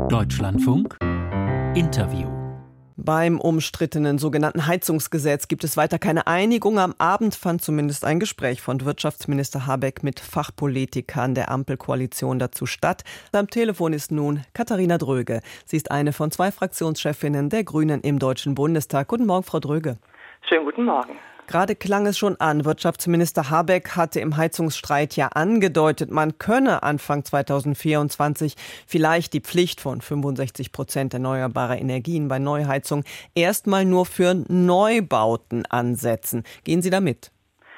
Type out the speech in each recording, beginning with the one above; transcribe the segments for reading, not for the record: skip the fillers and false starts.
Deutschlandfunk Interview. Beim umstrittenen sogenannten Heizungsgesetz gibt es weiter keine Einigung. Am Abend fand zumindest ein Gespräch von Wirtschaftsminister Habeck mit Fachpolitikern der Ampelkoalition dazu statt. Am Telefon ist nun Katharina Dröge. Sie ist eine von 2 Fraktionschefinnen der Grünen im Deutschen Bundestag. Guten Morgen, Frau Dröge. Schönen guten Morgen. Gerade klang es schon an. Wirtschaftsminister Habeck hatte im Heizungsstreit ja angedeutet, man könne Anfang 2024 vielleicht die Pflicht von 65% erneuerbarer Energien bei Neuheizung erstmal nur für Neubauten ansetzen. Gehen Sie da mit?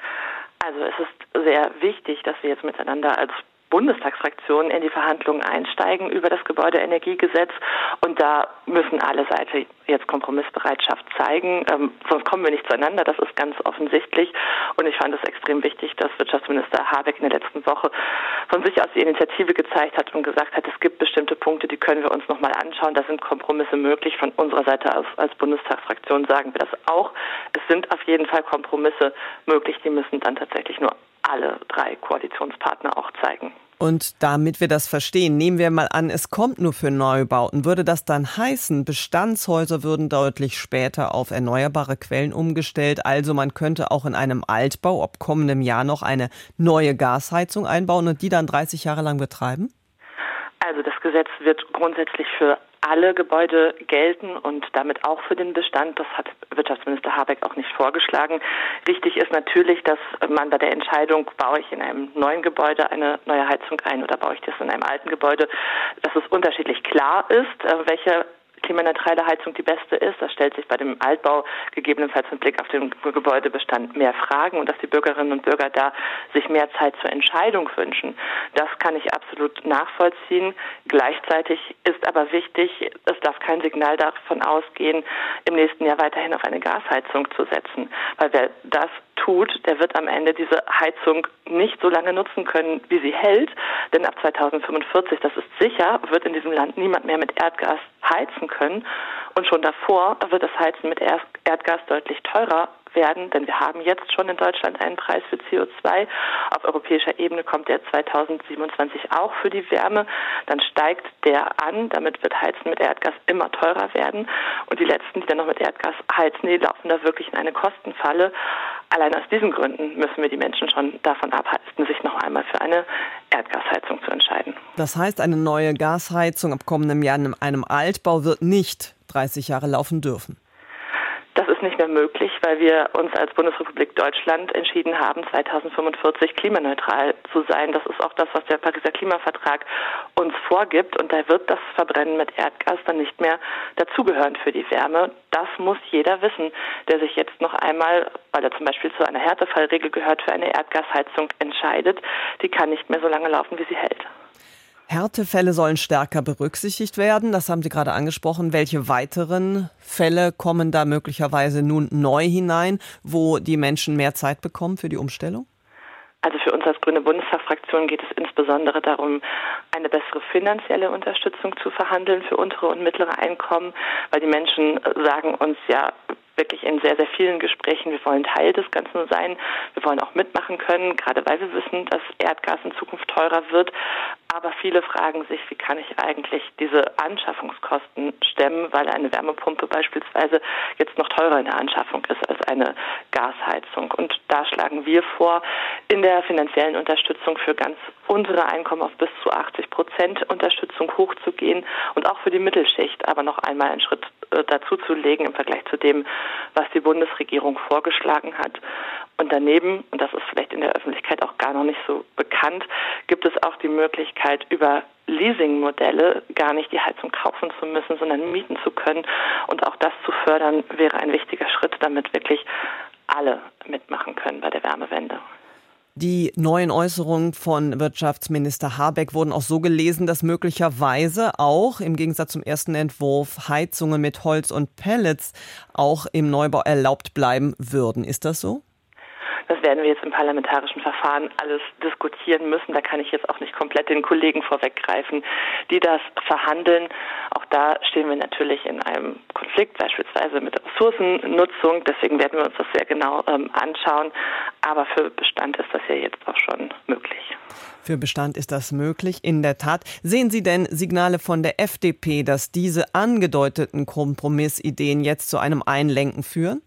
Also es ist sehr wichtig, dass wir jetzt miteinander als Bundestagsfraktion in die Verhandlungen einsteigen über das Gebäudeenergiegesetz, und da müssen alle Seiten jetzt Kompromissbereitschaft zeigen, sonst kommen wir nicht zueinander, das ist ganz offensichtlich, und ich fand es extrem wichtig, dass Wirtschaftsminister Habeck in der letzten Woche von sich aus die Initiative gezeigt hat und gesagt hat, es gibt bestimmte Punkte, die können wir uns nochmal anschauen, da sind Kompromisse möglich. Von unserer Seite aus als Bundestagsfraktion sagen wir das auch. Es sind auf jeden Fall Kompromisse möglich, die müssen dann tatsächlich nur alle 3 Koalitionspartner auch zeigen. Und damit wir das verstehen, nehmen wir mal an, es kommt nur für Neubauten. Würde das dann heißen, Bestandshäuser würden deutlich später auf erneuerbare Quellen umgestellt? Also man könnte auch in einem Altbau ab kommendem Jahr noch eine neue Gasheizung einbauen und die dann 30 Jahre lang betreiben? Also das Gesetz wird grundsätzlich für alle Gebäude gelten und damit auch für den Bestand. Das hat Wirtschaftsminister Habeck auch nicht vorgeschlagen. Wichtig ist natürlich, dass man bei der Entscheidung, baue ich in einem neuen Gebäude eine neue Heizung ein oder baue ich das in einem alten Gebäude, dass es unterschiedlich klar ist, welche klimaneutrale Heizung die beste ist. Das stellt sich bei dem Altbau gegebenenfalls mit Blick auf den Gebäudebestand mehr Fragen, und dass die Bürgerinnen und Bürger da sich mehr Zeit zur Entscheidung wünschen. Das kann ich absolut nachvollziehen. Gleichzeitig ist aber wichtig, es darf kein Signal davon ausgehen, im nächsten Jahr weiterhin auf eine Gasheizung zu setzen. Weil wer das tut, der wird am Ende diese Heizung nicht so lange nutzen können, wie sie hält. Denn ab 2045, das ist sicher, wird in diesem Land niemand mehr mit Erdgas heizen können. Und schon davor wird das Heizen mit Erdgas deutlich teurer werden, denn wir haben jetzt schon in Deutschland einen Preis für CO2. Auf europäischer Ebene kommt der 2027 auch für die Wärme. Dann steigt der an, damit wird Heizen mit Erdgas immer teurer werden. Und die Letzten, die dann noch mit Erdgas heizen, die laufen da wirklich in eine Kostenfalle. Allein aus diesen Gründen müssen wir die Menschen schon davon abhalten, sich noch einmal für eine Erdgasheizung zu entscheiden. Das heißt, eine neue Gasheizung ab kommendem Jahr in einem Altbau wird nicht 30 Jahre laufen dürfen. Das ist nicht mehr möglich, weil wir uns als Bundesrepublik Deutschland entschieden haben, 2045 klimaneutral zu sein. Das ist auch das, was der Pariser Klimavertrag uns vorgibt. Und da wird das Verbrennen mit Erdgas dann nicht mehr dazugehören für die Wärme. Das muss jeder wissen, der sich jetzt noch einmal, weil er zum Beispiel zu einer Härtefallregel gehört, für eine Erdgasheizung entscheidet. Die kann nicht mehr so lange laufen, wie sie hält. Härtefälle sollen stärker berücksichtigt werden. Das haben Sie gerade angesprochen. Welche weiteren Fälle kommen da möglicherweise nun neu hinein, wo die Menschen mehr Zeit bekommen für die Umstellung? Also für uns als Grüne Bundestagsfraktion geht es insbesondere darum, eine bessere finanzielle Unterstützung zu verhandeln für untere und mittlere Einkommen, weil die Menschen sagen uns ja wirklich in sehr, sehr vielen Gesprächen, wir wollen Teil des Ganzen sein, wir wollen auch mitmachen können, gerade weil wir wissen, dass Erdgas in Zukunft teurer wird. Aber viele fragen sich, wie kann ich eigentlich diese Anschaffungskosten stemmen, weil eine Wärmepumpe beispielsweise jetzt noch teurer in der Anschaffung ist als eine Gasheizung. Und da schlagen wir vor, in der finanziellen Unterstützung für ganz untere Einkommen auf bis zu 80% Unterstützung hochzugehen und auch für die Mittelschicht aber noch einmal einen Schritt dazu zu legen im Vergleich zu dem, was die Bundesregierung vorgeschlagen hat. Und daneben, und das ist vielleicht in der Öffentlichkeit auch gar noch nicht so bekannt, gibt es auch die Möglichkeit, über Leasingmodelle gar nicht die Heizung kaufen zu müssen, sondern mieten zu können. Und auch das zu fördern, wäre ein wichtiger Schritt, damit wirklich alle mitmachen können bei der Wärmewende. Die neuen Äußerungen von Wirtschaftsminister Habeck wurden auch so gelesen, dass möglicherweise auch im Gegensatz zum ersten Entwurf Heizungen mit Holz und Pellets auch im Neubau erlaubt bleiben würden. Ist das so? Das werden wir jetzt im parlamentarischen Verfahren alles diskutieren müssen. Da kann ich jetzt auch nicht komplett den Kollegen vorweggreifen, die das verhandeln. Auch da stehen wir natürlich in einem Konflikt, beispielsweise mit der Ressourcennutzung. Deswegen werden wir uns das sehr genau anschauen. Aber für Bestand ist das ja jetzt auch schon möglich. Für Bestand ist das möglich, in der Tat. Sehen Sie denn Signale von der FDP, dass diese angedeuteten Kompromissideen jetzt zu einem Einlenken führen?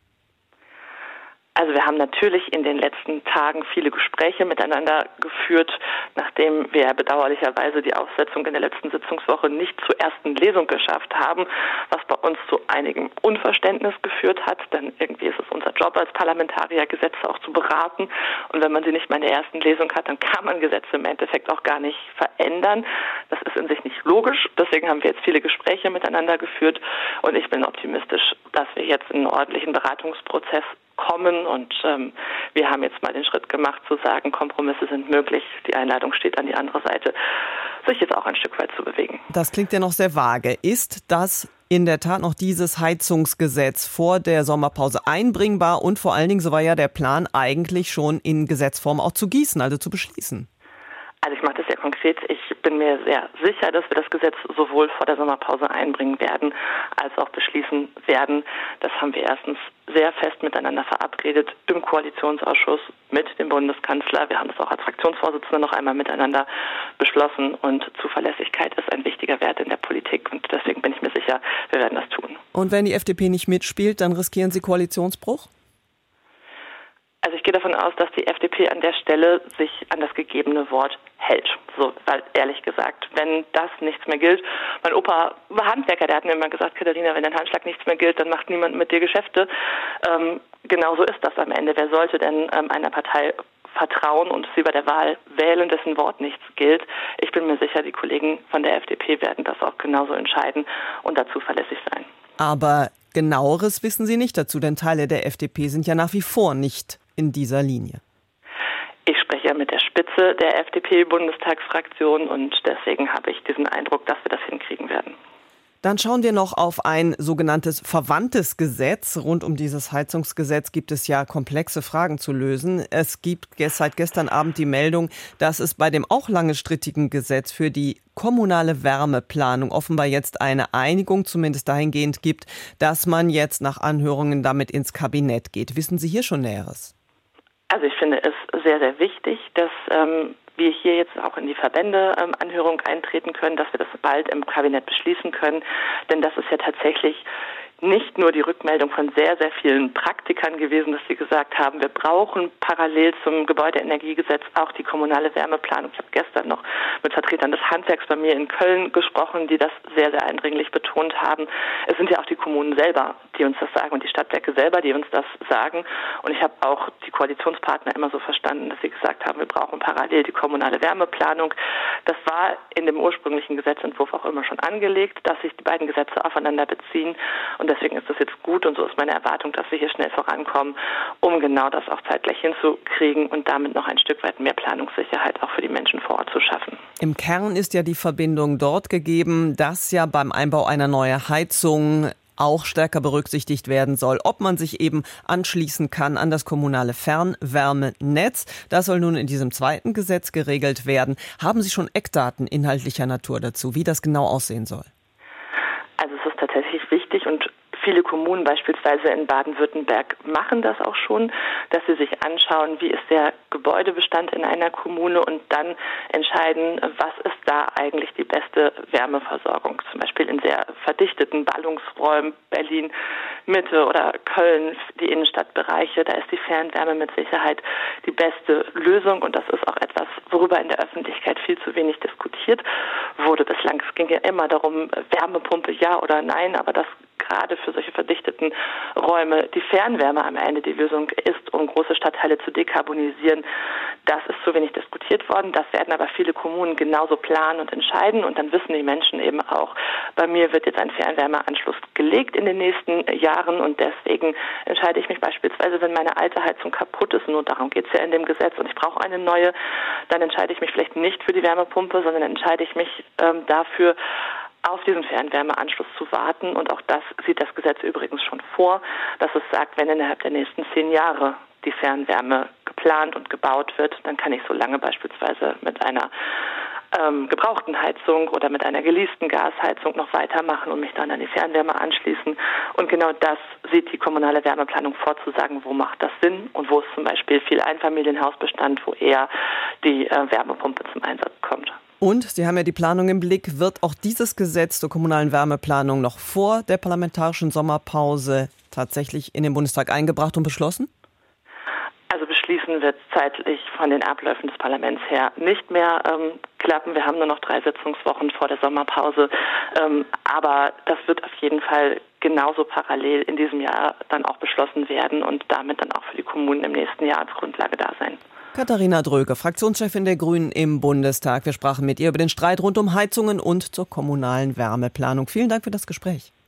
Also wir haben natürlich in den letzten Tagen viele Gespräche miteinander geführt, nachdem wir bedauerlicherweise die Aussetzung in der letzten Sitzungswoche nicht zur ersten Lesung geschafft haben, was bei uns zu einigem Unverständnis geführt hat, denn irgendwie ist es unser Job als Parlamentarier, Gesetze auch zu beraten, und wenn man sie nicht mal in der ersten Lesung hat, dann kann man Gesetze im Endeffekt auch gar nicht verändern. Das ist in sich nicht logisch, deswegen haben wir jetzt viele Gespräche miteinander geführt und ich bin optimistisch, dass wir jetzt in einen ordentlichen Beratungsprozess kommen und wir haben jetzt mal den Schritt gemacht zu sagen, Kompromisse sind möglich, die Einladung steht an die andere Seite, sich jetzt auch ein Stück weit zu bewegen. Das klingt ja noch sehr vage. Ist das in der Tat noch dieses Heizungsgesetz vor der Sommerpause einbringbar und vor allen Dingen, so war ja der Plan, eigentlich schon in Gesetzform auch zu gießen, also zu beschließen? Also ich mache das sehr konkret. Ich bin mir sehr sicher, dass wir das Gesetz sowohl vor der Sommerpause einbringen werden, als auch beschließen werden. Das haben wir erstens sehr fest miteinander verabredet im Koalitionsausschuss mit dem Bundeskanzler. Wir haben das auch als Fraktionsvorsitzende noch einmal miteinander beschlossen und Zuverlässigkeit ist ein wichtiger Wert in der Politik und deswegen bin ich mir sicher, wir werden das tun. Und wenn die FDP nicht mitspielt, dann riskieren Sie Koalitionsbruch? Also ich gehe davon aus, dass die FDP an der Stelle sich an das gegebene Wort hält. So, weil ehrlich gesagt, wenn das nichts mehr gilt, mein Opa war Handwerker, der hat mir immer gesagt, Katharina, wenn dein Handschlag nichts mehr gilt, dann macht niemand mit dir Geschäfte. Genauso ist das am Ende. Wer sollte denn einer Partei vertrauen und sie bei der Wahl wählen, dessen Wort nichts gilt? Ich bin mir sicher, die Kollegen von der FDP werden das auch genauso entscheiden und dazu verlässlich sein. Aber Genaueres wissen Sie nicht dazu, denn Teile der FDP sind ja nach wie vor nicht in dieser Linie. Ich spreche ja mit der Spitze der FDP-Bundestagsfraktion und deswegen habe ich diesen Eindruck, dass wir das hinkriegen werden. Dann schauen wir noch auf ein sogenanntes verwandtes Gesetz. Rund um dieses Heizungsgesetz gibt es ja komplexe Fragen zu lösen. Es gibt seit gestern Abend die Meldung, dass es bei dem auch lange strittigen Gesetz für die kommunale Wärmeplanung offenbar jetzt eine Einigung, zumindest dahingehend gibt, dass man jetzt nach Anhörungen damit ins Kabinett geht. Wissen Sie hier schon Näheres? Also ich finde es sehr, sehr wichtig, dass wir hier jetzt auch in die Verbände-Anhörung eintreten können, dass wir das bald im Kabinett beschließen können. Denn das ist ja tatsächlich nicht nur die Rückmeldung von sehr, sehr vielen Praktikern gewesen, dass sie gesagt haben, wir brauchen parallel zum Gebäudeenergiegesetz auch die kommunale Wärmeplanung. Ich habe gestern noch mit Vertretern des Handwerks bei mir in Köln gesprochen, die das sehr, sehr eindringlich betont haben. Es sind ja auch die Kommunen selber, die uns das sagen und die Stadtwerke selber, die uns das sagen. Und ich habe auch die Koalitionspartner immer so verstanden, dass sie gesagt haben, wir brauchen parallel die kommunale Wärmeplanung. Das war in dem ursprünglichen Gesetzentwurf auch immer schon angelegt, dass sich die beiden Gesetze aufeinander beziehen. Und deswegen ist das jetzt gut und so ist meine Erwartung, dass wir hier schnell vorankommen, um genau das auch zeitgleich hinzukriegen und damit noch ein Stück weit mehr Planungssicherheit auch für die Menschen vor Ort zu schaffen. Im Kern ist ja die Verbindung dort gegeben, dass ja beim Einbau einer neuen Heizung auch stärker berücksichtigt werden soll, ob man sich eben anschließen kann an das kommunale Fernwärmenetz. Das soll nun in diesem zweiten Gesetz geregelt werden. Haben Sie schon Eckdaten inhaltlicher Natur dazu, wie das genau aussehen soll? Also es ist tatsächlich wichtig und viele Kommunen, beispielsweise in Baden-Württemberg, machen das auch schon, dass sie sich anschauen, wie ist der Gebäudebestand in einer Kommune und dann entscheiden, was ist da eigentlich die beste Wärmeversorgung. Zum Beispiel in sehr verdichteten Ballungsräumen, Berlin, Mitte oder Köln, die Innenstadtbereiche, da ist die Fernwärme mit Sicherheit die beste Lösung und das ist auch etwas, worüber in der Öffentlichkeit viel zu wenig diskutiert wurde bislang. Es ging ja immer darum, Wärmepumpe ja oder nein, aber das gerade für solche verdichteten Räume die Fernwärme am Ende die Lösung ist, um große Stadtteile zu dekarbonisieren. Das ist zu wenig diskutiert worden. Das werden aber viele Kommunen genauso planen und entscheiden. Und dann wissen die Menschen eben auch, bei mir wird jetzt ein Fernwärmeanschluss gelegt in den nächsten Jahren. Und deswegen entscheide ich mich beispielsweise, wenn meine alte Heizung kaputt ist, nur darum geht es ja in dem Gesetz, und ich brauche eine neue, dann entscheide ich mich vielleicht nicht für die Wärmepumpe, sondern entscheide ich mich dafür, auf diesen Fernwärmeanschluss zu warten. Und auch das sieht das Gesetz übrigens schon vor, dass es sagt, wenn innerhalb der nächsten 10 Jahre die Fernwärme geplant und gebaut wird, dann kann ich so lange beispielsweise mit einer gebrauchten Heizung oder mit einer geleasten Gasheizung noch weitermachen und mich dann an die Fernwärme anschließen. Und genau das sieht die kommunale Wärmeplanung vor, zu sagen, wo macht das Sinn und wo ist zum Beispiel viel Einfamilienhausbestand, wo eher die Wärmepumpe zum Einsatz kommt. Und Sie haben ja die Planung im Blick. Wird auch dieses Gesetz zur kommunalen Wärmeplanung noch vor der parlamentarischen Sommerpause tatsächlich in den Bundestag eingebracht und beschlossen? Also beschließen wird zeitlich von den Abläufen des Parlaments her nicht mehr klappen. Wir haben nur noch 3 Sitzungswochen vor der Sommerpause. Aber das wird auf jeden Fall genauso parallel in diesem Jahr dann auch beschlossen werden und damit dann auch für die Kommunen im nächsten Jahr als Grundlage da sein. Katharina Dröge, Fraktionschefin der Grünen im Bundestag. Wir sprachen mit ihr über den Streit rund um Heizungen und zur kommunalen Wärmeplanung. Vielen Dank für das Gespräch.